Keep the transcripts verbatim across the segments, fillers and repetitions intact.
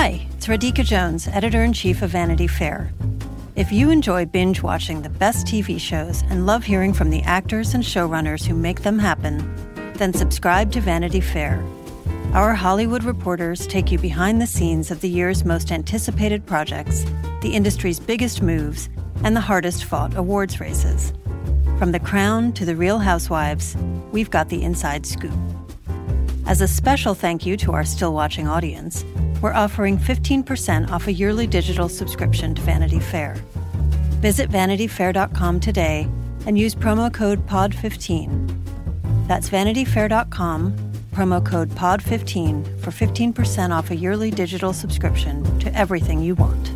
Hi, it's Radhika Jones, Editor-in-Chief of Vanity Fair. If you enjoy binge-watching the best T V shows and love hearing from the actors and showrunners who make them happen, then subscribe to Vanity Fair. Our Hollywood reporters take you behind the scenes of the year's most anticipated projects, the industry's biggest moves, and the hardest-fought awards races. From The Crown to The Real Housewives, we've got the inside scoop. As a special thank you to our still-watching audience, we're offering fifteen percent off a yearly digital subscription to Vanity Fair. Visit vanity fair dot com today and use promo code P O D fifteen. That's vanity fair dot com, promo code P O D fifteen for fifteen percent off a yearly digital subscription to everything you want.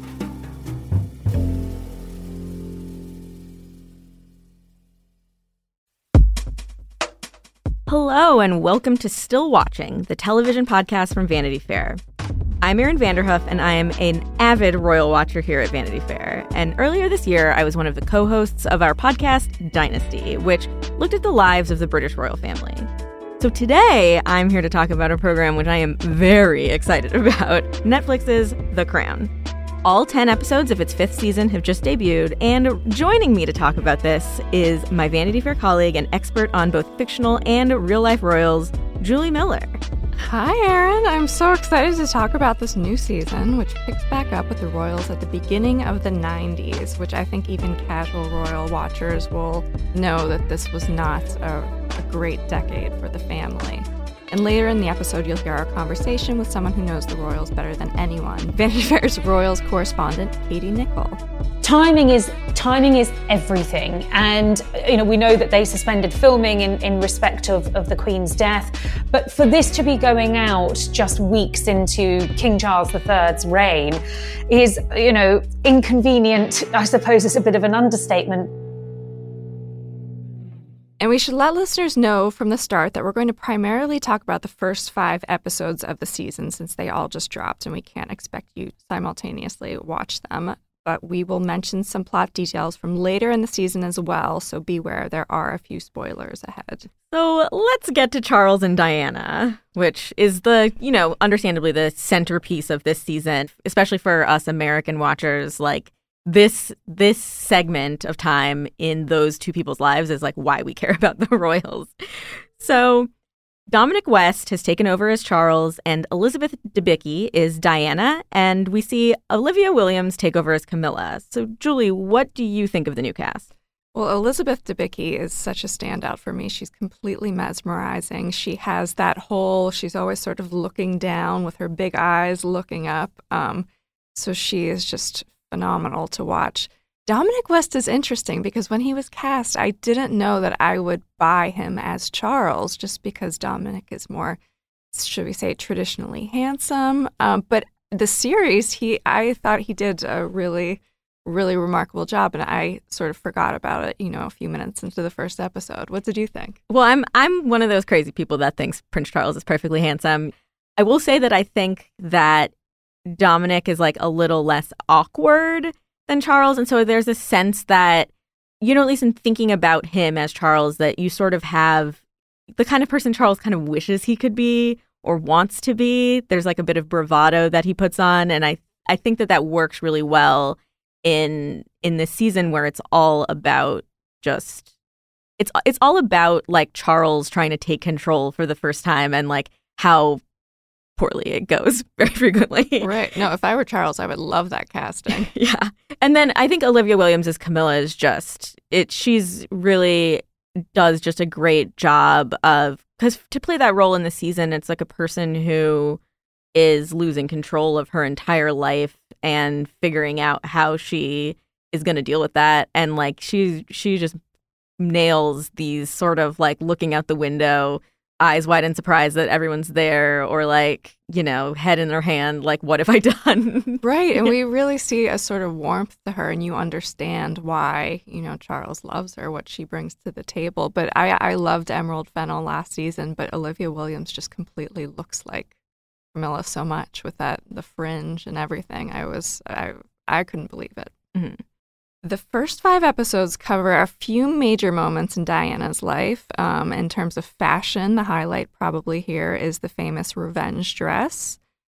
Hello and welcome to Still Watching, the television podcast from Vanity Fair. I'm Erin Vanderhoof, and I am an avid royal watcher here at Vanity Fair. And earlier this year, I was one of the co-hosts of our podcast, Dynasty, which looked at the lives of the British royal family. So today, I'm here to talk about a program which I am very excited about, Netflix's The Crown. All ten episodes of its fifth season have just debuted, and joining me to talk about this is my Vanity Fair colleague and expert on both fictional and real-life royals, Julie Miller. Hi, Erin. I'm so excited to talk about this new season, which picks back up with the royals at the beginning of the nineties, which I think even casual royal watchers will know that this was not a, a great decade for the family. And later in the episode, you'll hear our conversation with someone who knows the royals better than anyone, Vanity Fair's royals correspondent, Katie Nichol. Timing is timing is everything, and you know we know that they suspended filming in, in respect of, of the Queen's death, but for this to be going out just weeks into King Charles the third's reign is, you know, inconvenient. I suppose is a bit of an understatement. And we should let listeners know from the start that we're going to primarily talk about the first five episodes of the season since they all just dropped and we can't expect you to simultaneously watch them. But we will mention some plot details from later in the season as well, so beware, there are a few spoilers ahead. So let's get to Charles and Diana, which is the, you know, understandably the centerpiece of this season, especially for us American watchers. Like, This this segment of time in those two people's lives is like why we care about the royals. So Dominic West has taken over as Charles, and Elizabeth Debicki is Diana, and we see Olivia Williams take over as Camilla. So Julie, what do you think of the new cast? Well, Elizabeth Debicki is such a standout for me. She's completely mesmerizing. She has that whole, she's always sort of looking down with her big eyes looking up. Um, so she is just phenomenal to watch. Dominic West is interesting because when he was cast, I didn't know that I would buy him as Charles just because Dominic is more, should we say, traditionally handsome. Um, but the series, he, I thought he did a really, really remarkable job, and I sort of forgot about it, you know, a few minutes into the first episode. What did you think? Well, I'm I'm one of those crazy people that thinks Prince Charles is perfectly handsome. I will say that I think that Dominic is like a little less awkward than Charles. And so there's a sense that, you know, at least in thinking about him as Charles, that you sort of have the kind of person Charles kind of wishes he could be or wants to be. There's like a bit of bravado that he puts on. And I, I think that that works really well in in this season where it's all about just it's it's all about like Charles trying to take control for the first time and like how poorly it goes very frequently. Right. No, if I were Charles, I would love that casting. Yeah. And then I think Olivia Williams as Camilla is just, it. she's really does just a great job of, because to play that role in the season, it's like a person who is losing control of her entire life and figuring out how she is going to deal with that. And like she, she just nails these sort of like looking out the window, eyes wide in surprise that everyone's there, or like, you know, head in her hand, like, what have I done? Right. And we really see a sort of warmth to her, and you understand why, you know, Charles loves her, what she brings to the table. But I, I loved Emerald Fennell last season, but Olivia Williams just completely looks like Camilla so much with that, the fringe and everything. I was, I, I couldn't believe it. Mm-hmm. The first five episodes cover a few major moments in Diana's life. Um, in terms of fashion, the highlight probably here is the famous revenge dress.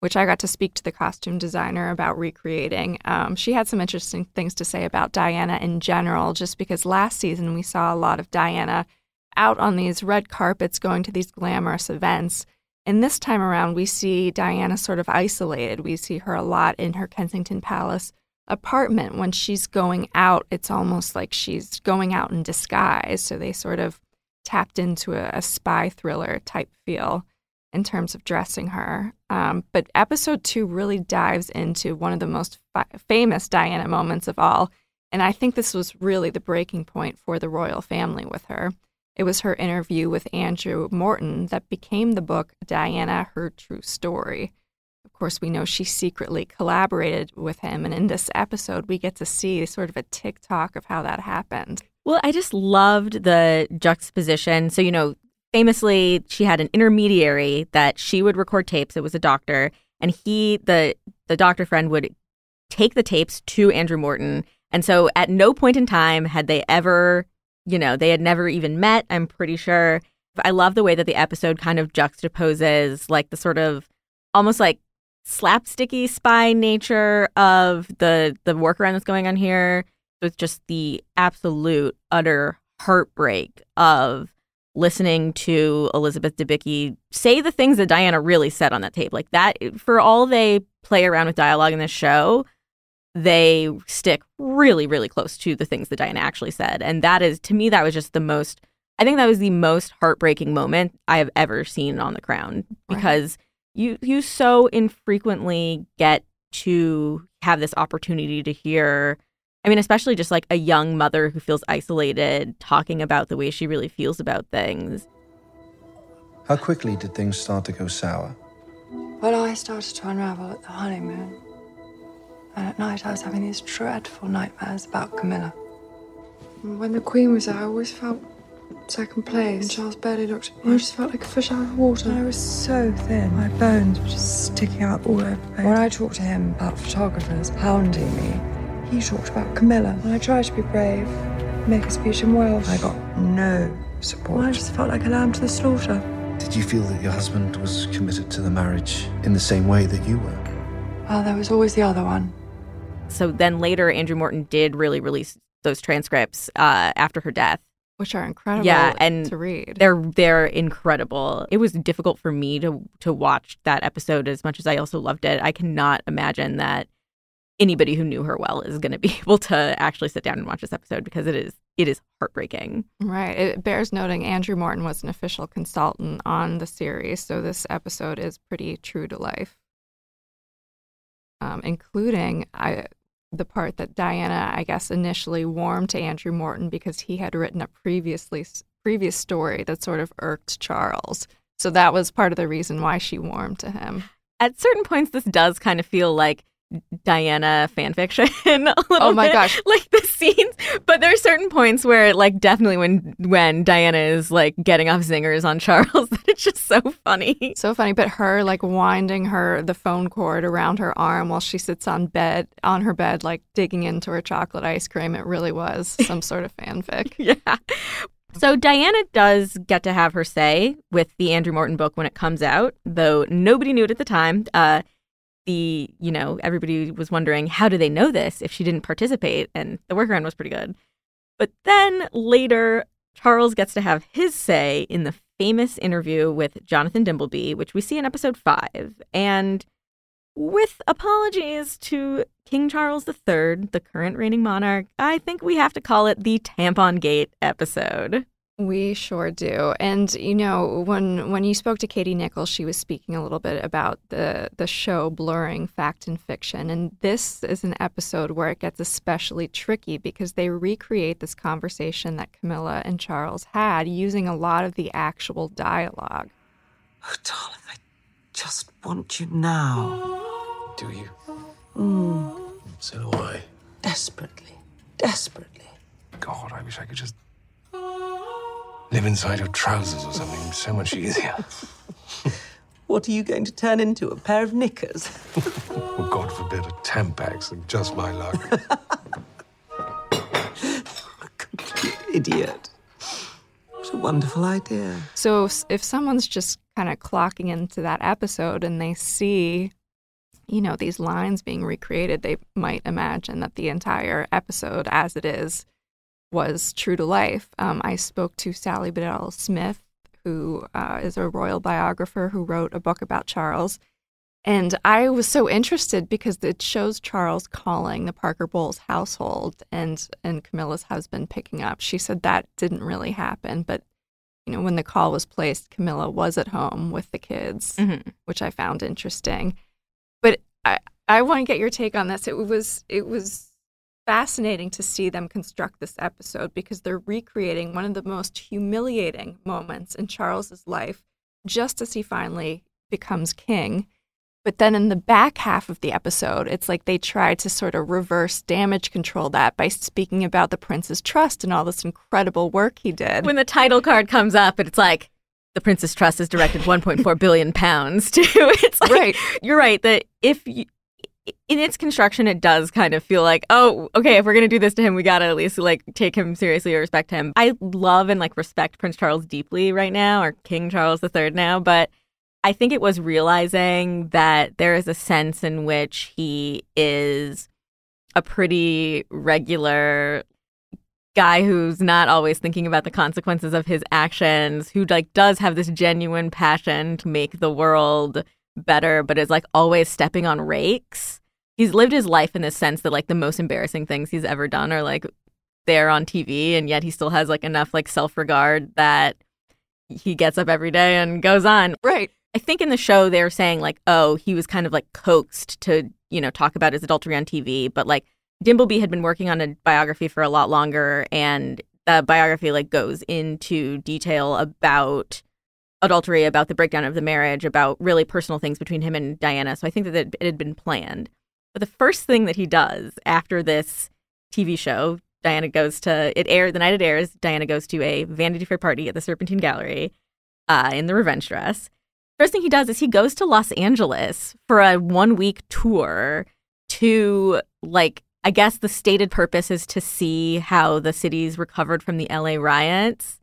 which I got to speak to the costume designer about recreating. Um, she had some interesting things to say about Diana in general, just because last season we saw a lot of Diana out on these red carpets going to these glamorous events. And this time around, we see Diana sort of isolated. We see her a lot in her Kensington Palace apartment. When she's going out, it's almost like she's going out in disguise. So they sort of tapped into a, a spy thriller type feel in terms of dressing her. Um, but episode two really dives into one of the most fi- famous Diana moments of all. And I think this was really the breaking point for the royal family with her. It was her interview with Andrew Morton that became the book Diana, Her True Story. Of course, we know she secretly collaborated with him. And in this episode, we get to see sort of a tick-tock of how that happened. Well, I just loved the juxtaposition. So, you know, famously, she had an intermediary that she would record tapes. It was a doctor. And he, the the doctor friend, would take the tapes to Andrew Morton. And so at no point in time had they ever, you know, they had never even met, I'm pretty sure. I love the way that the episode kind of juxtaposes like the sort of almost like slapsticky spy nature of the the workaround that's going on here with just the absolute utter heartbreak of listening to Elizabeth Debicki say the things that Diana really said on that tape. Like that, for all they play around with dialogue in this show, they stick really, really close to the things that Diana actually said. And that is, to me, that was just the most, I think that was the most heartbreaking moment I have ever seen on The Crown, because right. you you so infrequently get to have this opportunity to hear, I mean, especially just like a young mother who feels isolated talking about the way she really feels about things. How quickly did things start to go sour? Well, I started to unravel at the honeymoon. And at night I was having these dreadful nightmares about Camilla. And when the Queen was there, I always felt second place. And Charles barely looked at me. I just felt like a fish out of water. And I was so thin. My bones were just sticking out all over the place. When I talked to him about photographers hounding me, he talked about Camilla. And I tried to be brave, make a speech in Welsh. I got no support. And I just felt like a lamb to the slaughter. Did you feel that your husband was committed to the marriage in the same way that you were? Well, there was always the other one. So then later, Andrew Morton did really release those transcripts uh, after her death. Which are incredible yeah, and to read. They're they're incredible. It was difficult for me to to watch that episode as much as I also loved it. I cannot imagine that anybody who knew her well is going to be able to actually sit down and watch this episode, because it is it is heartbreaking. Right. It bears noting Andrew Morton was an official consultant on the series, so this episode is pretty true to life. Um, including I, the part that Diana, I guess, initially warmed to Andrew Morton because he had written a previously previous story that sort of irked Charles. So that was part of the reason why she warmed to him. At certain points, this does kind of feel like Diana fan fiction a little oh my bit, gosh like the scenes, but there are certain points where, like, definitely when when Diana is like getting off zingers on Charles, that it's just so funny so funny but her like winding her the phone cord around her arm while she sits on bed on her bed, like digging into her chocolate ice cream, it really was some sort of fanfic. Yeah. So Diana does get to have her say with the Andrew Morton book when it comes out, though nobody knew it at the time. uh The, you know, everybody was wondering, how do they know this if she didn't participate? And the workaround was pretty good. But then later, Charles gets to have his say in the famous interview with Jonathan Dimbleby, which we see in episode five. And with apologies to King Charles the Third, the current reigning monarch, I think we have to call it the Tampon Gate episode. We sure do. And, you know, when when you spoke to Katie Nichols, she was speaking a little bit about the, the show blurring fact and fiction. And this is an episode where it gets especially tricky because they recreate this conversation that Camilla and Charles had using a lot of the actual dialogue. Oh, darling, I just want you now. Do you? Mm. So do I. Desperately. Desperately. God, I wish I could just live inside your trousers or something. It's so much easier. What are you going to turn into, a pair of knickers? Well, God forbid, a Tampax, and just my luck. A complete idiot. What a wonderful idea. So if someone's just kind of clocking into that episode and they see you know, these lines being recreated, they might imagine that the entire episode as it is was true to life. Um, I spoke to Sally Bedell Smith, who uh, is a royal biographer who wrote a book about Charles. And I was so interested because it shows Charles calling the Parker Bowles household and, and Camilla's husband picking up. She said that didn't really happen. But, you know, when the call was placed, Camilla was at home with the kids, mm-hmm. which I found interesting. But I, I want to get your take on this. It was it was fascinating to see them construct this episode because they're recreating one of the most humiliating moments in Charles's life just as he finally becomes king. But then in the back half of the episode, it's like they tried to sort of reverse damage control that by speaking about the Prince's Trust and all this incredible work he did. When the title card comes up and it's like, the Prince's Trust has directed one point four billion pounds to, it's like, right. You're right, that if you, in its construction, it does kind of feel like, oh, okay, if we're going to do this to him, we got to at least like take him seriously or respect him. I love and like respect Prince Charles deeply right now, or King Charles the Third now, but I think it was realizing that there is a sense in which he is a pretty regular guy who's not always thinking about the consequences of his actions, who like does have this genuine passion to make the world better, but is like always stepping on rakes. He's lived his life in this sense that like the most embarrassing things he's ever done are like there on T V, and yet he still has like enough like self-regard that he gets up every day and goes on. Right. I think in the show they're saying like, oh, he was kind of like coaxed to, you know, talk about his adultery on T V. But like Dimbleby had been working on a biography for a lot longer, and the biography like goes into detail about adultery, about the breakdown of the marriage, about really personal things between him and Diana. So I think that it had been planned. But the first thing that he does after this T V show, Diana goes to, it airs, the night it airs, Diana goes to a Vanity Fair party at the Serpentine Gallery uh, in the revenge dress. First thing he does is he goes to Los Angeles for a one-week tour to, like, I guess the stated purpose is to see how the city's recovered from the L A riots.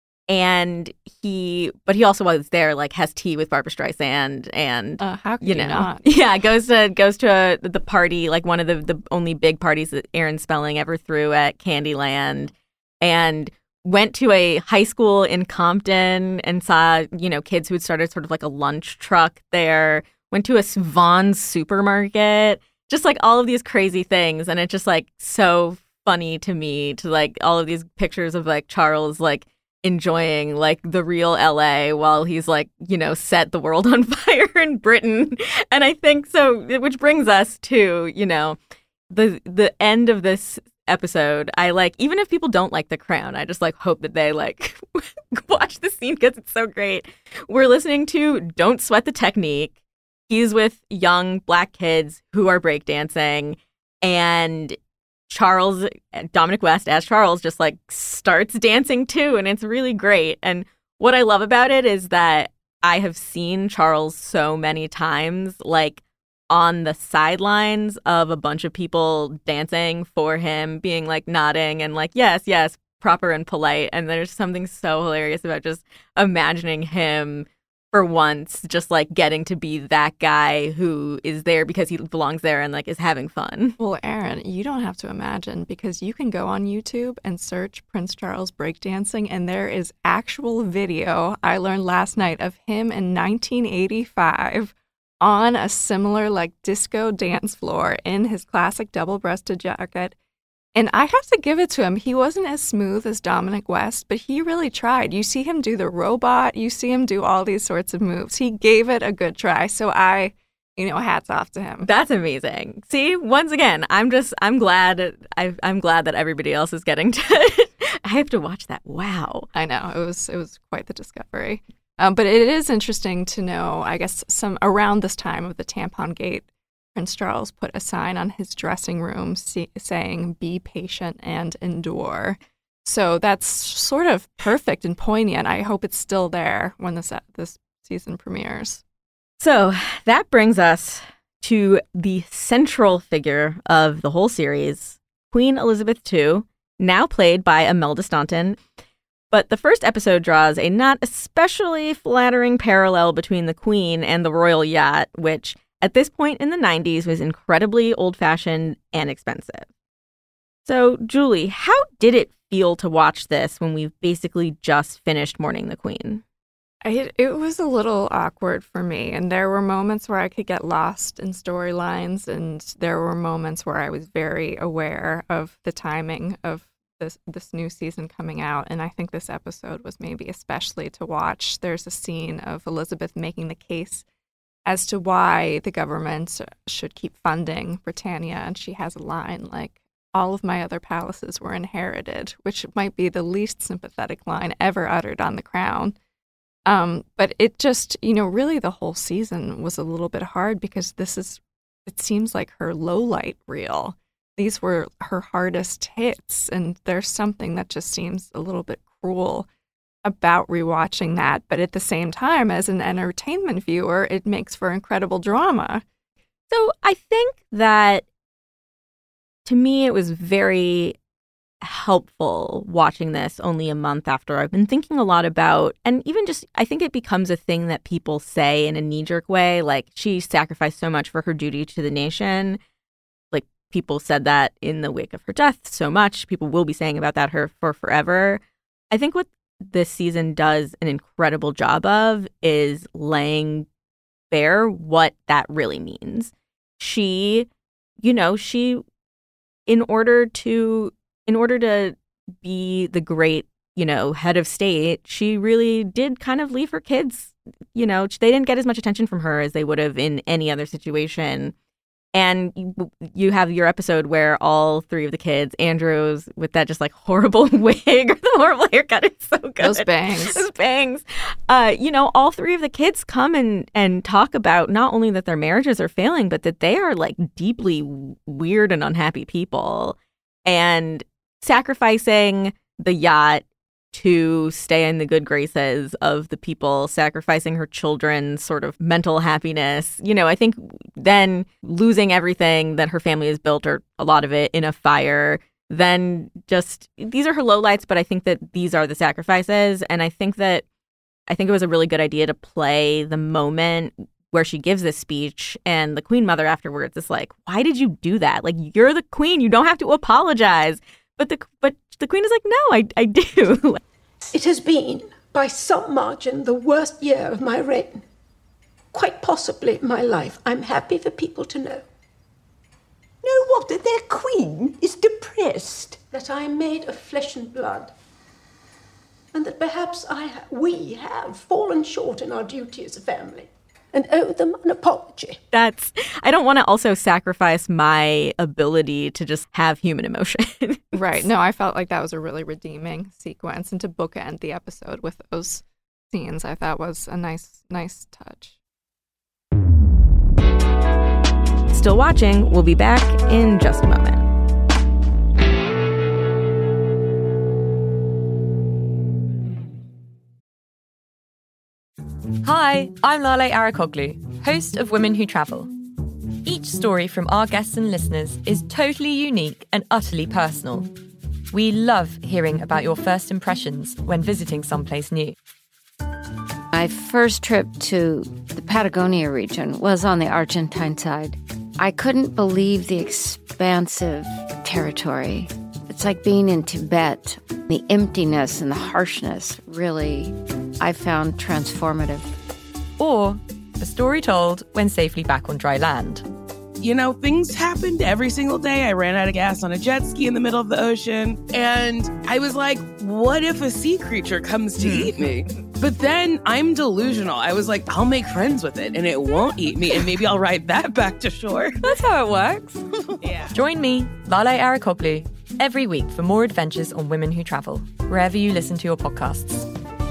And he, but he also was there, like, has tea with Barbra Streisand and, uh, how could you know, you not? Yeah, goes to goes to a, the party, like one of the, the only big parties that Aaron Spelling ever threw at Candyland, and went to a high school in Compton and saw, you know, kids who had started sort of like a lunch truck there, went to a Vons supermarket, just like all of these crazy things. And it's just like so funny to me to like all of these pictures of like Charles like enjoying like the real L A while he's like, you know, set the world on fire in Britain. And I think so, which brings us to, you know, the the end of this episode. I like, even if people don't like The Crown, I just like hope that they like watch the scene because it's so great. We're listening to Don't Sweat the Technique. He's with young black kids who are breakdancing, and Charles, Dominic West as Charles, just like starts dancing too, and it's really great. And what I love about it is that I have seen Charles so many times, like on the sidelines of a bunch of people dancing for him, being like nodding and like, yes, yes, proper and polite. And there's something so hilarious about just imagining him for once, just like getting to be that guy who is there because he belongs there and like is having fun. Well, Aaron, you don't have to imagine, because you can go on YouTube and search Prince Charles breakdancing, and there is actual video I learned last night of him in nineteen eighty-five on a similar like disco dance floor in his classic double-breasted jacket. And I have to give it to him. He wasn't as smooth as Dominic West, but he really tried. You see him do the robot. You see him do all these sorts of moves. He gave it a good try. So I, you know, hats off to him. That's amazing. See, once again, I'm just, I'm glad, I, I'm glad that everybody else is getting to, I have to watch that. Wow. I know. It was, it was quite the discovery. Um, but it is interesting to know, I guess, some around this time of the Tampon Gate, Prince Charles put a sign on his dressing room see, saying, "Be patient and endure." So that's sort of perfect and poignant. I hope it's still there when this this season premieres. So that brings us to the central figure of the whole series, Queen Elizabeth the Second, now played by Imelda Staunton. But the first episode draws a not especially flattering parallel between the Queen and the royal yacht, which, at this point in the nineties, was incredibly old-fashioned and expensive. So, Julie, how did it feel to watch this when we've basically just finished Mourning the Queen? I, it was a little awkward for me, and there were moments where I could get lost in storylines, and there were moments where I was very aware of the timing of this this new season coming out, and I think this episode was maybe especially to watch. There's a scene of Elizabeth making the case as to why the government should keep funding Britannia, and she has a line like, "All of my other palaces were inherited," which might be the least sympathetic line ever uttered on The Crown. Um, but it just, you know, really the whole season was a little bit hard because this is, it seems like her low light reel. These were her hardest hits, and there's something that just seems a little bit cruel about rewatching that. But at the same time, as an entertainment viewer, it makes for incredible drama. So I think that, to me, it was very helpful watching this only a month after I've been thinking a lot about, and even just, I think it becomes a thing that people say in a knee-jerk way, like, she sacrificed so much for her duty to the nation. Like, people said that in the wake of her death so much. People will be saying about that her for forever. I think what this season does an incredible job of is laying bare what that really means. She, you know, she, in order to In order to be the great, you know, head of state, she really did kind of leave her kids, you know, they didn't get as much attention from her as they would have in any other situation. And you, you have your episode where all three of the kids, Andrew's with that just like horrible wig or the horrible haircut, it's so good. Those bangs. Those bangs. Uh, you know, all three of the kids come and, and talk about not only that their marriages are failing, but that they are like deeply weird and unhappy people. And sacrificing the yacht to stay in the good graces of the people, sacrificing her children's sort of mental happiness. You know, I think then losing everything that her family has built, or a lot of it, in a fire, then just, these are her lowlights, but I think that these are the sacrifices. And I think that, I think it was a really good idea to play the moment where she gives this speech and the Queen Mother afterwards is like, why did you do that? Like, you're the Queen. You don't have to apologize. But the but the Queen is like, no, I, I do. It has been, by some margin, the worst year of my reign. Quite possibly my life. I'm happy for people to know. Know what? That their Queen is depressed. That I am made of flesh and blood. And that perhaps I ha- we have fallen short in our duty as a family. And owe them an apology. That's, I don't want to also sacrifice my ability to just have human emotion. Right. No, I felt like that was a really redeeming sequence. And to bookend the episode with those scenes, I thought was a nice, nice touch. Still watching. We'll be back in just a moment. Hi, I'm Lale Arikoglu, host of Women Who Travel. Each story from our guests and listeners is totally unique and utterly personal. We love hearing about your first impressions when visiting someplace new. My first trip to the Patagonia region was on the Argentine side. I couldn't believe the expansive territory. It's like being in Tibet. The emptiness and the harshness really, I found transformative. Or a story told when safely back on dry land. You know, things happened every single day. I ran out of gas on a jet ski in the middle of the ocean. And I was like, what if a sea creature comes to eat me? But then I'm delusional. I was like, I'll make friends with it and it won't eat me. And maybe I'll ride that back to shore. That's how it works. Yeah. Join me, Lale Arikoglu, every week for more adventures on Women Who Travel, wherever you listen to your podcasts.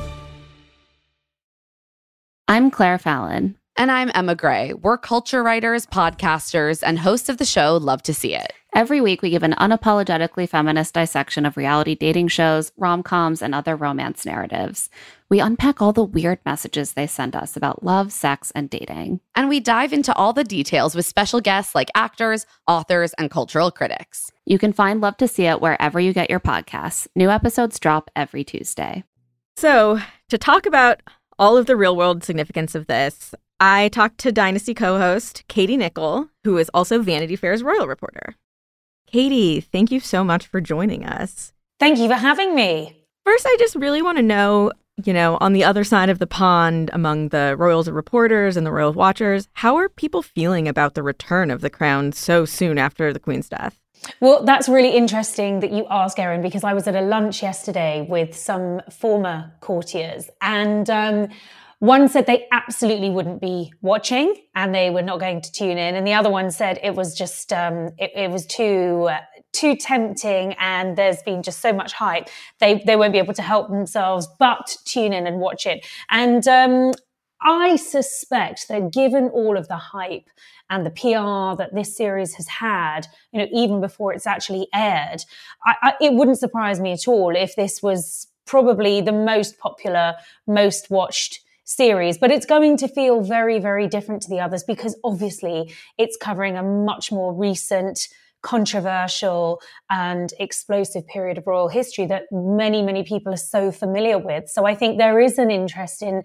I'm Claire Fallon. And I'm Emma Gray. We're culture writers, podcasters, and hosts of the show Love to See It. Every week, we give an unapologetically feminist dissection of reality dating shows, rom-coms, and other romance narratives. We unpack all the weird messages they send us about love, sex, and dating. And we dive into all the details with special guests like actors, authors, and cultural critics. You can find Love to See It wherever you get your podcasts. New episodes drop every Tuesday. So, to talk about all of the real-world significance of this, I talked to Dynasty co-host Katie Nichol, who is also Vanity Fair's royal reporter. Katie, thank you so much for joining us. Thank you for having me. First, I just really want to know, you know, on the other side of the pond, among the royals reporters and the royal watchers, how are people feeling about the return of the crown so soon after the Queen's death? Well, that's really interesting that you ask, Erin, because I was at a lunch yesterday with some former courtiers, and um, one said they absolutely wouldn't be watching and they were not going to tune in. And the other one said it was just, um, it, it was too, uh, too tempting and there's been just so much hype. They, they won't be able to help themselves but tune in and watch it. And um, I suspect that given all of the hype and the P R that this series has had, you know, even before it's actually aired, I, I, it wouldn't surprise me at all if this was probably the most popular, most watched series, but it's going to feel very, very different to the others because obviously it's covering a much more recent, controversial and explosive period of royal history that many, many people are so familiar with. So I think there is an interest in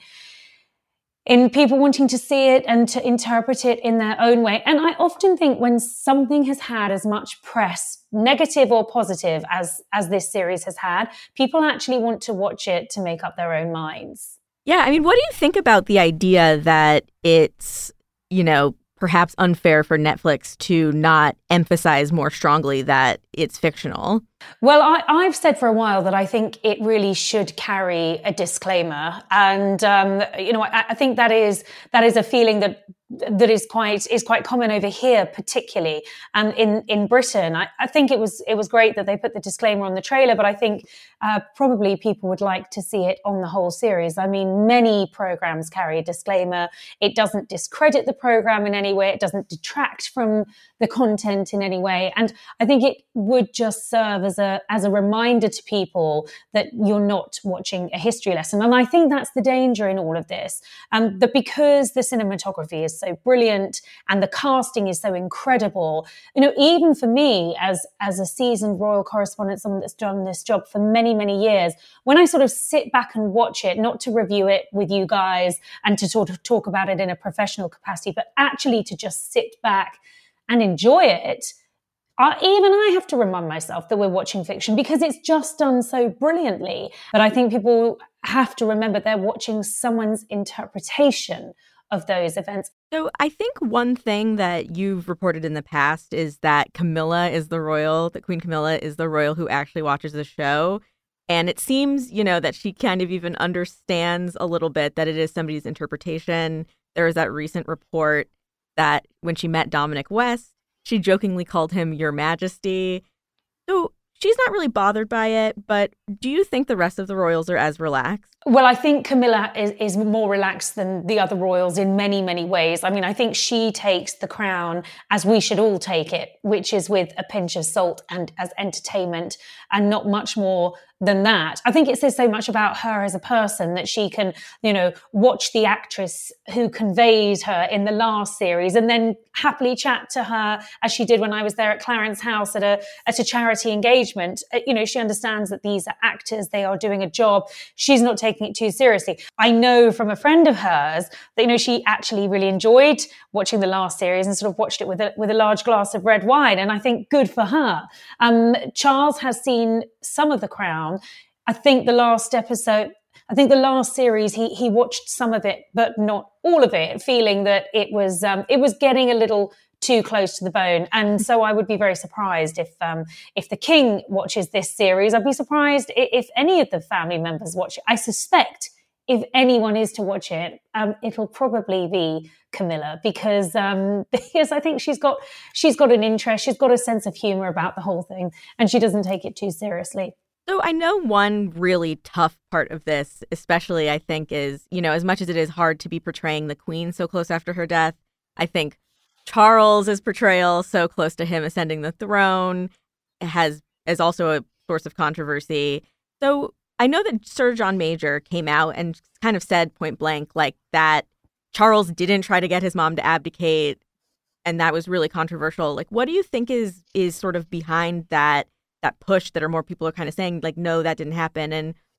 in people wanting to see it and to interpret it in their own way. And I often think when something has had as much press, negative or positive, as as this series has had, people actually want to watch it to make up their own minds. Yeah, I mean, what do you think about the idea that it's, you know, perhaps unfair for Netflix to not emphasize more strongly that it's fictional? Well, I, I've said for a while that I think it really should carry a disclaimer. And, um, you know, I, I think that is that is a feeling that that is quite is quite common over here, particularly. And in, in Britain, I, I think it was it was great that they put the disclaimer on the trailer, but I think uh, probably people would like to see it on the whole series. I mean, many programs carry a disclaimer. It doesn't discredit the program in any way. It doesn't detract from the content in any way. And I think it would just serve as a as a reminder to people that you're not watching a history lesson. And I think that's the danger in all of this. Um, that because the cinematography is so brilliant and the casting is so incredible, you know, even for me as as a seasoned royal correspondent, someone that's done this job for many, many years, when I sort of sit back and watch it, not to review it with you guys and to sort of talk about it in a professional capacity, but actually to just sit back and enjoy it, I, even I have to remind myself that we're watching fiction because it's just done so brilliantly. But I think people have to remember they're watching someone's interpretation of those events. So I think one thing that you've reported in the past is that Camilla is the royal, that Queen Camilla is the royal who actually watches the show. And it seems, you know, that she kind of even understands a little bit that it is somebody's interpretation. There was that recent report that when she met Dominic West, she jokingly called him Your Majesty. So she's not really bothered by it, but do you think the rest of the royals are as relaxed? Well, I think Camilla is, is more relaxed than the other royals in many, many ways. I mean, I think she takes the crown as we should all take it, which is with a pinch of salt and as entertainment and not much more than that. I think it says so much about her as a person that she can, you know, watch the actress who conveyed her in the last series and then happily chat to her as she did when I was there at Clarence House at a at a charity engagement. You know, she understands that these are actors, they are doing a job. She's not taking it too seriously. I know from a friend of hers that, you know, she actually really enjoyed watching the last series and sort of watched it with a with a large glass of red wine. And I think good for her. Um, Charles has seen some of The Crown. I think the last episode, I think the last series, he he watched some of it, but not all of it, feeling that it was um, it was getting a little too close to the bone. And so I would be very surprised if um, if the King watches this series. I'd be surprised if, if any of the family members watch it. I suspect if anyone is to watch it, um, it'll probably be Camilla because um, because I think she's got she's got an interest, she's got a sense of humor about the whole thing, and she doesn't take it too seriously. So I know one really tough part of this, especially I think, is, you know, as much as it is hard to be portraying the Queen so close after her death, I think Charles's portrayal so close to him ascending the throne has is also a source of controversy. So I know that Sir John Major came out and kind of said point blank like that Charles didn't try to get his mom to abdicate, and that was really controversial. Like, what do you think is is sort of behind that? that push that are more people are kind of saying like, no, that didn't happen. And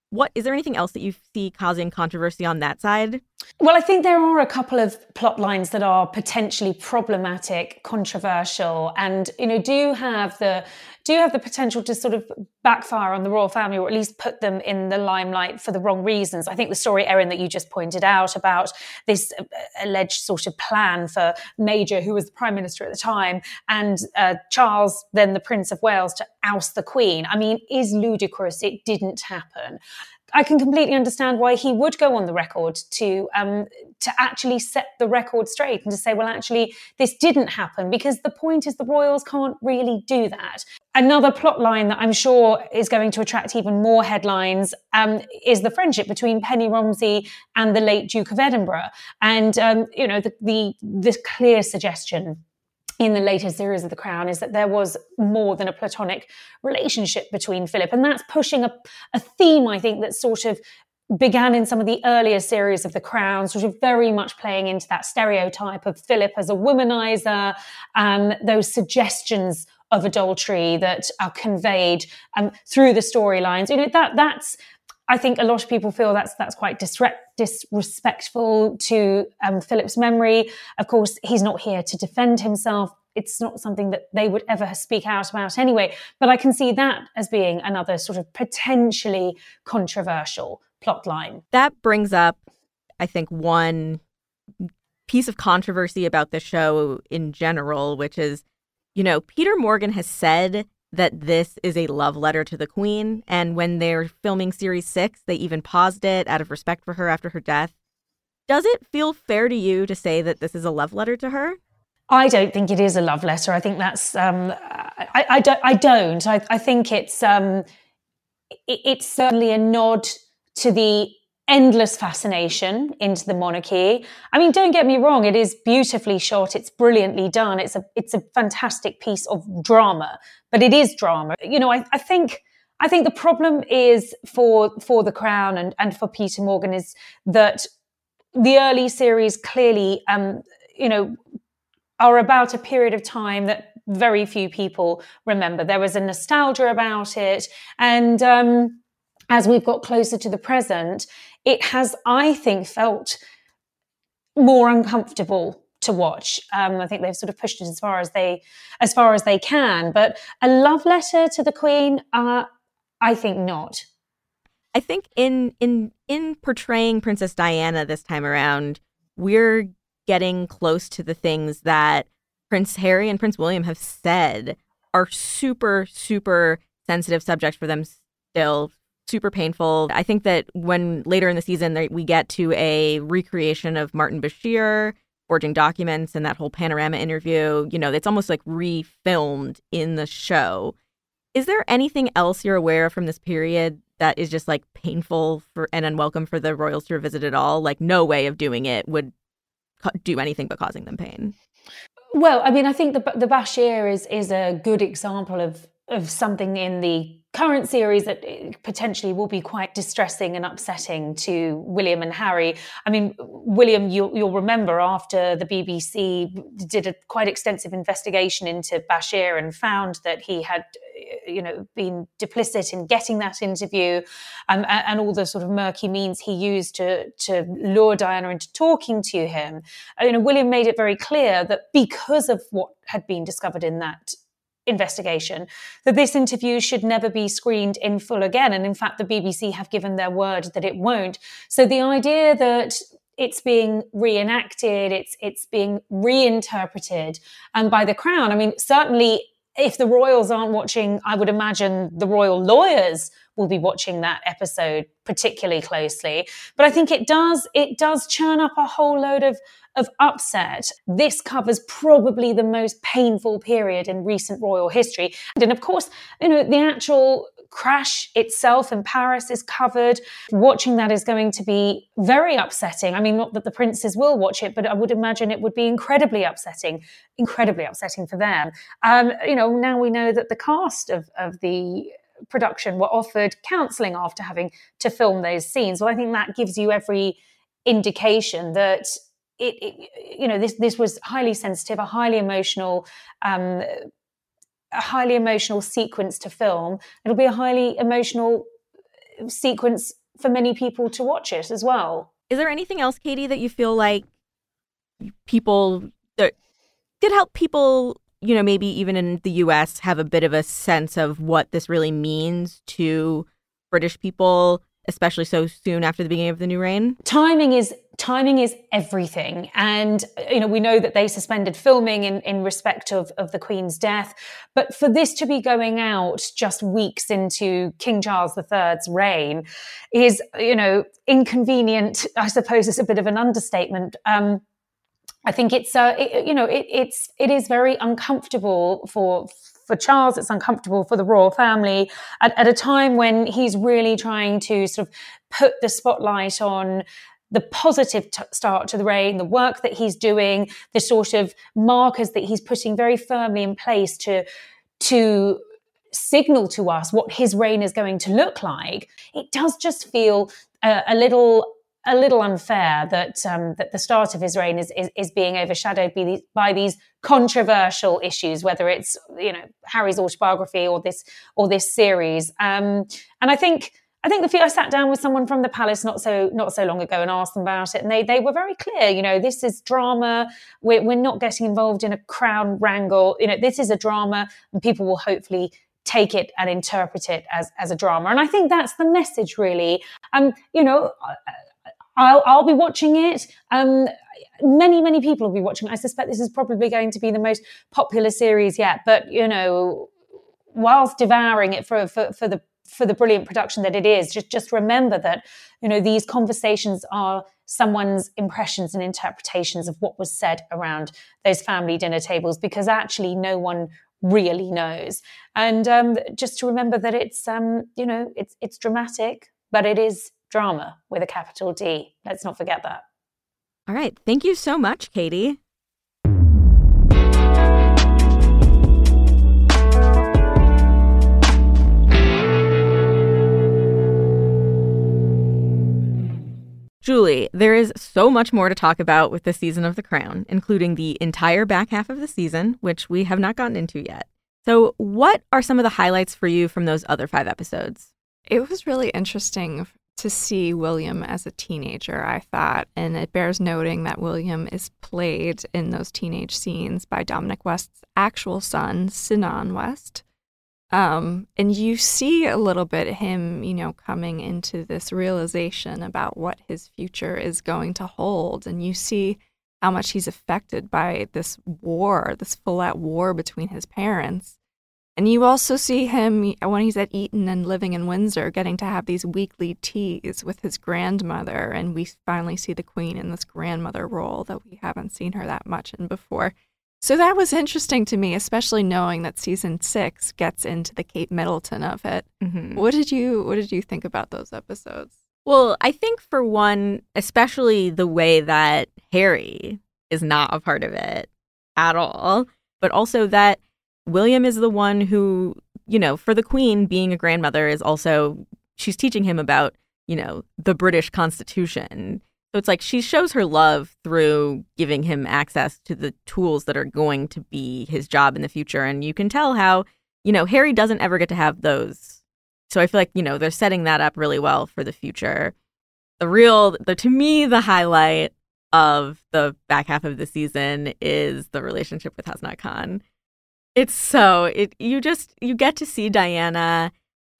What is there anything else that you see causing controversy on that side? Well, I think there are a couple of plot lines that are potentially problematic, controversial, and you know do have the do have the potential to sort of backfire on the royal family, or at least put them in the limelight for the wrong reasons. I think the story, Erin, that you just pointed out about this alleged sort of plan for Major, who was the Prime Minister at the time, and uh, Charles, then the Prince of Wales, to oust the Queen, I mean, is ludicrous. It didn't happen. I can completely understand why he would go on the record to um, to actually set the record straight and to say, well, actually, this didn't happen, because the point is the royals can't really do that. Another plot line that I'm sure is going to attract even more headlines um, is the friendship between Penny Romsey and the late Duke of Edinburgh. And, um, you know, the, the this clear suggestion in the later series of The Crown is that there was more than a platonic relationship between Philip. And that's pushing a, a theme, I think, that sort of began in some of the earlier series of The Crown, sort of very much playing into that stereotype of Philip as a womanizer, um, those suggestions of adultery that are conveyed um, through the storylines. You know, that that's, I think a lot of people feel that's that's quite disre- disrespectful to um, Philip's memory. Of course, he's not here to defend himself. It's not something that they would ever speak out about anyway. But I can see that as being another sort of potentially controversial plot line. That brings up, I think, one piece of controversy about the show in general, which is, you know, Peter Morgan has said that this is a love letter to the Queen. And when they're filming series six, they even paused it out of respect for her after her death. Does it feel fair to you to say that this is a love letter to her? I don't think it is a love letter. I think that's, um, I, I don't, I don't. I, I think it's, um, it, it's certainly a nod to the endless fascination into the monarchy. I mean, don't get me wrong, it is beautifully shot, it's brilliantly done, it's a it's a fantastic piece of drama, but it is drama. You know, I, I think I think the problem is for for The Crown and, and for Peter Morgan is that the early series clearly, um, you know, are about a period of time that very few people remember. There was a nostalgia about it, and um, as we've got closer to the present, it has, I think, felt more uncomfortable to watch. Um, I think they've sort of pushed it as far as they, as far as they can. But a love letter to the Queen, uh, I think not. I think in in in portraying Princess Diana this time around, we're getting close to the things that Prince Harry and Prince William have said are super, super sensitive subjects for them still. Super painful. I think that when later in the season we get to a recreation of Martin Bashir forging documents and that whole panorama interview, you know, it's almost like refilmed in the show. Is there anything else you're aware of from this period that is just like painful for and unwelcome for the royals to revisit at all? Like no way of doing it would do anything but causing them pain. Well, I mean, I think the the Bashir is is a good example of of something in the current series that potentially will be quite distressing and upsetting to William and Harry. I mean, William, you'll, you'll remember after the B B C did a quite extensive investigation into Bashir and found that he had, you know, been duplicit in getting that interview, um, and, and all the sort of murky means he used to to lure Diana into talking to him. You know, William made it very clear that because of what had been discovered in that investigation, that this interview should never be screened in full again. And in fact, the B B C have given their word that it won't. So the idea that it's being reenacted, it's it's being reinterpreted, and by the Crown, I mean, certainly if the royals aren't watching, I would imagine the royal lawyers will be watching that episode particularly closely. But I think it does it does churn up a whole load of of upset. This covers probably the most painful period in recent royal history. And of course, you know, the actual crash itself in Paris is covered. Watching that is going to be very upsetting. I mean, not that the princes will watch it, but I would imagine it would be incredibly upsetting, incredibly upsetting for them. Um, you know, now we know that the cast of, of the production were offered counselling after having to film those scenes. Well, I think that gives you every indication that It, it, you know, this this was highly sensitive, a highly emotional, um, a highly emotional sequence to film. It'll be a highly emotional sequence for many people to watch it as well. Is there anything else, Katie, that you feel like people that did help people, you know, maybe even in the U S have a bit of a sense of what this really means to British people, especially so soon after the beginning of the new reign? Timing is timing is everything. And, you know, we know that they suspended filming in, in respect of, of the Queen's death. But for this to be going out just weeks into King Charles the Third's reign is, you know, inconvenient, I suppose is a bit of an understatement. Um, I think it's, uh, it, you know, it, it's, it is very uncomfortable for For Charles, it's uncomfortable for the royal family at, at a time when he's really trying to sort of put the spotlight on the positive t- start to the reign, the work that he's doing, the sort of markers that he's putting very firmly in place to, to signal to us what his reign is going to look like. It does just feel uh, a little a little unfair that um, that the start of his reign is is, is being overshadowed by these, by these controversial issues, whether it's, you know, Harry's autobiography or this or this series. Um, and I think I think the few I sat down with someone from the palace not so not so long ago and asked them about it, and they they were very clear. You know, this is drama. We're we're not getting involved in a crown wrangle. You know, this is a drama, and people will hopefully take it and interpret it as as a drama. And I think that's the message, really. Um, you know. I'll, I'll be watching it. Um, many, many people will be watching it. I suspect this is probably going to be the most popular series yet. But, you know, whilst devouring it for, for, for the for the brilliant production that it is, just, just remember that, you know, these conversations are someone's impressions and interpretations of what was said around those family dinner tables, because actually no one really knows. And um, just to remember that it's, um, you know, it's it's dramatic, but it is drama with a capital D. Let's not forget that. All right. Thank you so much, Katie. Julie, there is so much more to talk about with this season of The Crown, including the entire back half of the season, which we have not gotten into yet. So what are some of the highlights for you from those other five episodes? It was really interesting to see William as a teenager, I thought. And it bears noting that William is played in those teenage scenes by Dominic West's actual son, Sinan West. Um, and you see a little bit him, you know, coming into this realization about what his future is going to hold. And you see how much he's affected by this war, this full-out war between his parents. And you also see him, when he's at Eton and living in Windsor, getting to have these weekly teas with his grandmother. And we finally see the Queen in this grandmother role that we haven't seen her that much in before. So that was interesting to me, especially knowing that season six gets into the Kate Middleton of it. Mm-hmm. What did you What did you think about those episodes? Well, I think for one, especially the way that Harry is not a part of it at all, but also that William is the one who, you know, for the Queen, being a grandmother is also, she's teaching him about, you know, the British Constitution. So it's like she shows her love through giving him access to the tools that are going to be his job in the future. And you can tell how, you know, Harry doesn't ever get to have those. So I feel like, you know, they're setting that up really well for the future. The real, the to me, the highlight of the back half of the season is the relationship with Hasnat Khan. It's so, it you just, you get to see Diana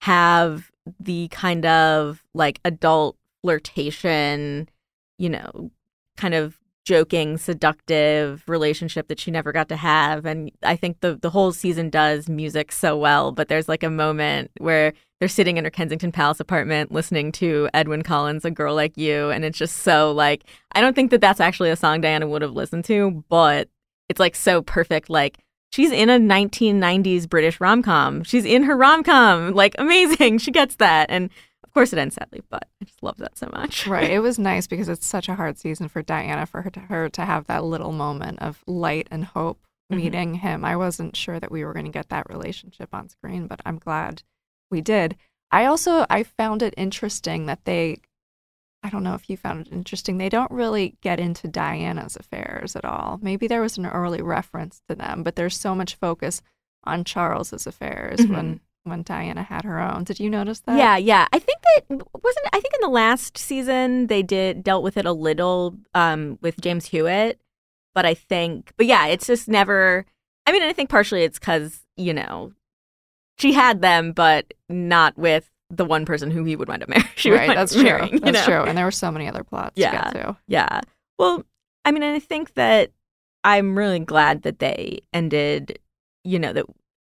have the kind of like adult flirtation, you know, kind of joking, seductive relationship that she never got to have. And I think the the whole season does music so well, but there's like a moment where they're sitting in her Kensington Palace apartment listening to Edwyn Collins' A Girl Like You. And it's just so like, I don't think that that's actually a song Diana would have listened to, but it's like so perfect. Like, she's in a nineteen nineties British rom-com. She's in her rom-com. Like, amazing. She gets that. And of course it ends sadly, but I just love that so much. Right. It was nice because it's such a hard season for Diana, for her to, her to have that little moment of light and hope meeting mm-hmm. him. I wasn't sure that we were going to get that relationship on screen, but I'm glad we did. I also, I found it interesting that they, I don't know if you found it interesting, they don't really get into Diana's affairs at all. Maybe there was an early reference to them, but there's so much focus on Charles's affairs mm-hmm. when when Diana had her own. Did you notice that? Yeah, yeah. I think that wasn't. I think in the last season they did dealt with it a little um, with James Hewitt, but I think, but yeah, it's just never. I mean, I think partially it's because you know she had them, but not with the one person who he would wind up marrying. Right, that's true. Marrying, that's know? true. And there were so many other plots yeah, to get to. Yeah. Well, I mean, I think that I'm really glad that they ended. You know that.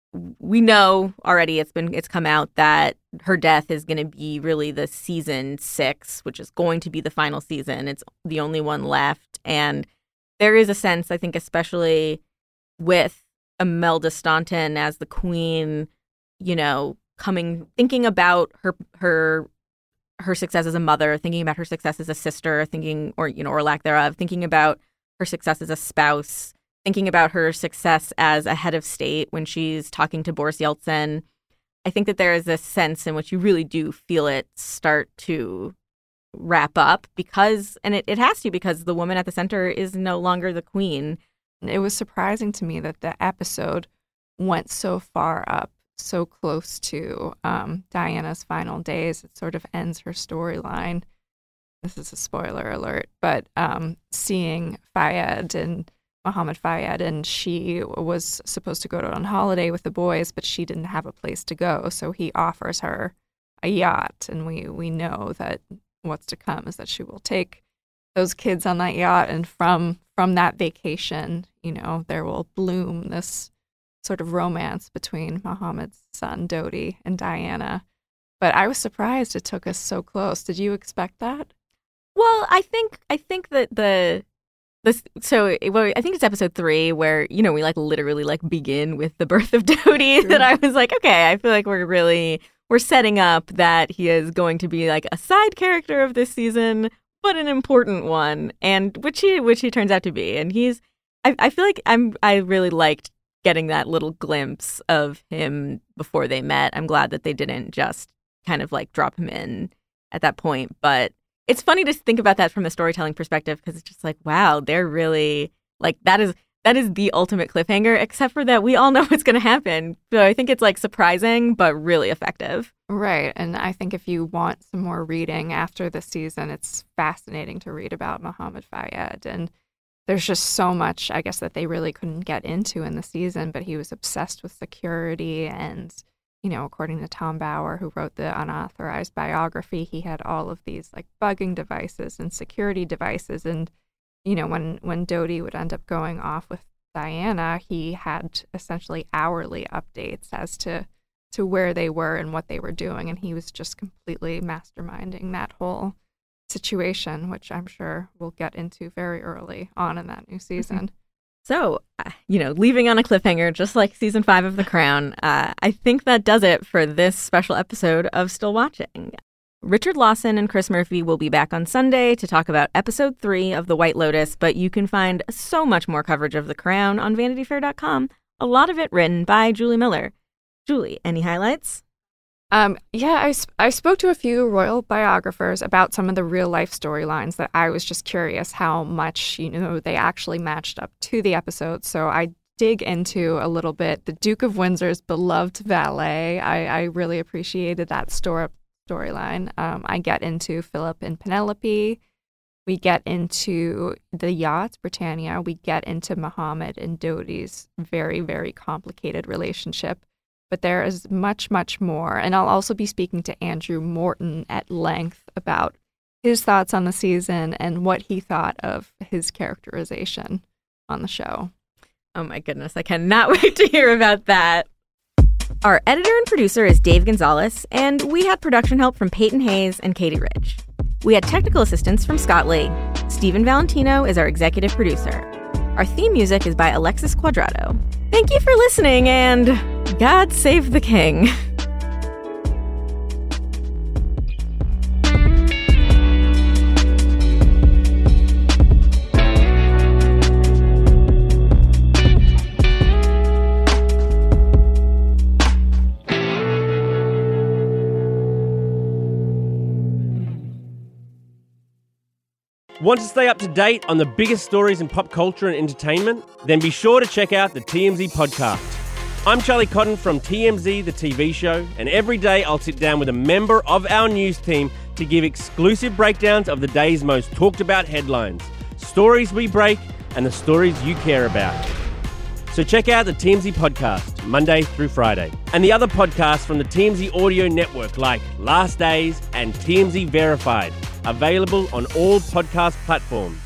We know already it's been it's come out that her death is going to be really the season six, which is going to be the final season. It's the only one left. And there is a sense, I think, especially with Imelda Staunton as the queen, you know, coming, thinking about her her her success as a mother, thinking about her success as a sister, thinking, or, you know, or lack thereof, thinking about her success as a spouse, thinking about her success as a head of state when she's talking to Boris Yeltsin. I think that there is this sense in which you really do feel it start to wrap up because, and it, it has to because the woman at the center is no longer the queen. It was surprising to me that the episode went so far up, so close to um, Diana's final days. It sort of ends her storyline. This is a spoiler alert, but um, seeing Fayed and Mohammed Fayed, and she was supposed to go on holiday with the boys, but she didn't have a place to go. So he offers her a yacht, and we, we know that what's to come is that she will take those kids on that yacht, and from from that vacation, you know, there will bloom this sort of romance between Mohammed's son Dodi and Diana. But I was surprised it took us so close. Did you expect that? Well, I think I think that the This, so well, I think it's episode three where, you know, we like literally like begin with the birth of Dodi. That I was like, okay, I feel like we're really, we're setting up that he is going to be like a side character of this season, but an important one, and which he, which he turns out to be. And he's, I, I feel like I'm, I really liked getting that little glimpse of him before they met. I'm glad that they didn't just kind of like drop him in at that point, but it's funny to think about that from a storytelling perspective because it's just like, wow, they're really like that is that is the ultimate cliffhanger, except for that we all know what's going to happen. So I think it's like surprising, but really effective. Right. And I think if you want some more reading after the season, it's fascinating to read about Mohammed Fayed. And there's just so much, I guess, that they really couldn't get into in the season, but he was obsessed with security and, you know, according to Tom Bauer, who wrote the unauthorized biography, he had all of these like bugging devices and security devices. And, you know, when, when Dodi would end up going off with Diana, he had essentially hourly updates as to, to where they were and what they were doing. And he was just completely masterminding that whole situation, which I'm sure we'll get into very early on in that new season. Mm-hmm. So, uh, you know, leaving on a cliffhanger, just like season five of The Crown, uh, I think that does it for this special episode of Still Watching. Richard Lawson and Chris Murphy will be back on Sunday to talk about episode three of The White Lotus, but you can find so much more coverage of The Crown on vanity fair dot com, a lot of it written by Julie Miller. Julie, any highlights? Um, yeah, I, sp- I spoke to a few royal biographers about some of the real life storylines that I was just curious how much, you know, they actually matched up to the episode. So I dig into a little bit the Duke of Windsor's beloved valet. I, I really appreciated that story storyline. Um, I get into Philip and Penelope. We get into the yacht, Britannia. We get into Mohammed and Dodi's very, very complicated relationship. But there is much, much more. And I'll also be speaking to Andrew Morton at length about his thoughts on the season and what he thought of his characterization on the show. Oh my goodness, I cannot wait to hear about that. Our editor and producer is Dave Gonzalez, and we had production help from Peyton Hayes and Katie Rich. We had technical assistance from Scott Lee. Stephen Valentino is our executive producer. Our theme music is by Alexis Quadrado. Thank you for listening, and God save the king. Want to stay up to date on the biggest stories in pop culture and entertainment? Then be sure to check out the T M Z podcast. I'm Charlie Cotton from T M Z, the T V show, and every day I'll sit down with a member of our news team to give exclusive breakdowns of the day's most talked about headlines, stories we break, and the stories you care about. So check out the T M Z podcast, Monday through Friday, and the other podcasts from the T M Z audio network like Last Days and T M Z Verified, available on all podcast platforms.